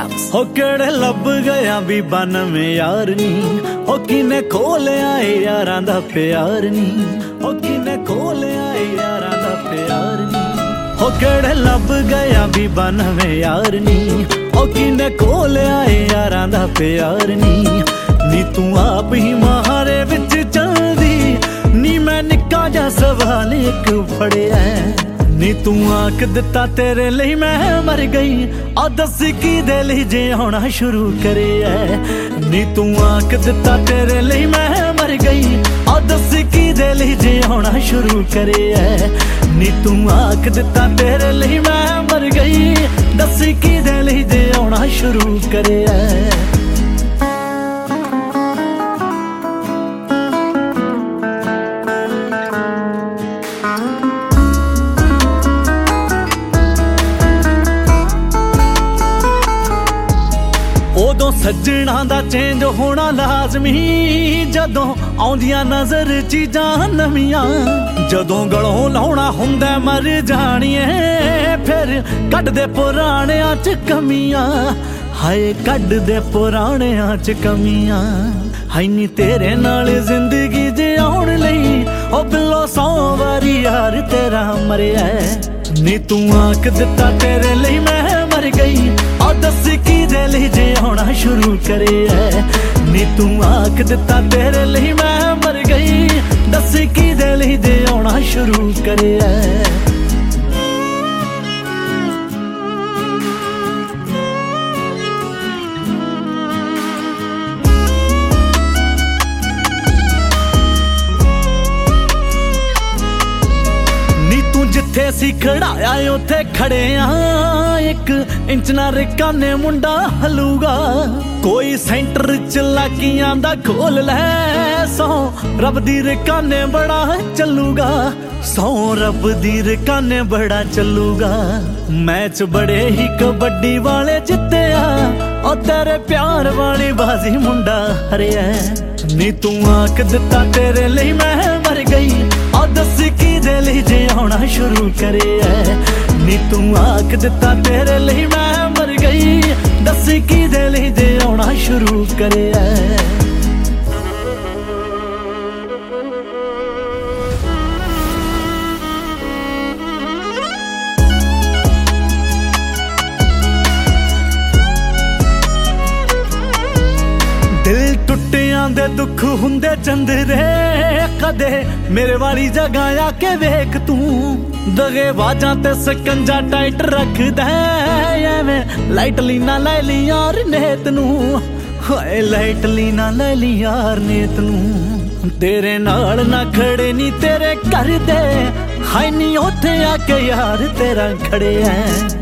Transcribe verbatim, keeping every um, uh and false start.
house. हो केड़े लब गया भी बन में यार नी, हो किने खोलिया यारां दा प्यार नी, हो किने खोलिया यारां दा प्यार नी। हो केड़े लब गया भी बन में यार नी, हो किने खोलिया यारां दा प्यार नी। नी तू आप ही महारे विच चलदी, नी मैं निक्का जा सवाल एक फड़िया। नी तू आख दिता तेरे लिए मैं मर गई, आ दस की दे ली जे होना शुरू करे है। नी तू आख दिता तेरे लिए मैं मर गई, आ दस की दे ली जे होना शुरू करे है। नी तू आख दिता तेरे लिए मैं मर गई, दस की दे ली जे होना शुरू करे है। उदों सज्जणा दा चेंज होना लाजमी, जदों आउंदियां नजर चीजां नवियां। जदों गलों लाउणा हुंदा मर जाणीए, फिर कढ दे पुराणियां च कमियां। हाय कढ दे पुराणियां च कमियां। हाय नी तेरे नाल जिंदगी जिउण लई, ओ बिल्लो सौ वारी यार तेरा मरिया। नी तू आख दिता तेरे लिए मैं मर गई, आ दस की दे ली जे होना शुरू करे है। नी तू आख दिता तेरे लिए मैं मर गई, दस की दे ली जे होना शुरू करे है। जिथे सी खड़ाया उथे खड़े आ, एक इंच ना रिकाने मुंडा हलूगा। कोई सेंटर च लागियां दा खोल लै, सौ रब दी रिकाने बड़ा चलूगा। सौ रब दी रिकाने बड़ा चलूगा। मैच बड़े ही कबड्डी वाले जिते आ, और तेरे प्यार वाली बाजी मुंडा हरिया। नी तू आख दिता तेरे लिए मैं मर गई, आ दस की दे ली जे होना शुरू करे है। नी तू आख दिता तेरे लिए मैं मर गई, दस की दे ली जे होना शुरू करे है। दिल टुटियां दे दुख हुंदे चंदरे, कदे मेरे वाली जगह आके वेख तू। दगे बाजां ते सकंजा टाइट रखदा एवें लाइटली ना लै ली यार नेत नू। हाय लाइटली ना लै ली यार नेत नू। तेरे नाल ना खड़े नी तेरे घर दे, हाय नी ओथे आके यार तेरा खड़े है।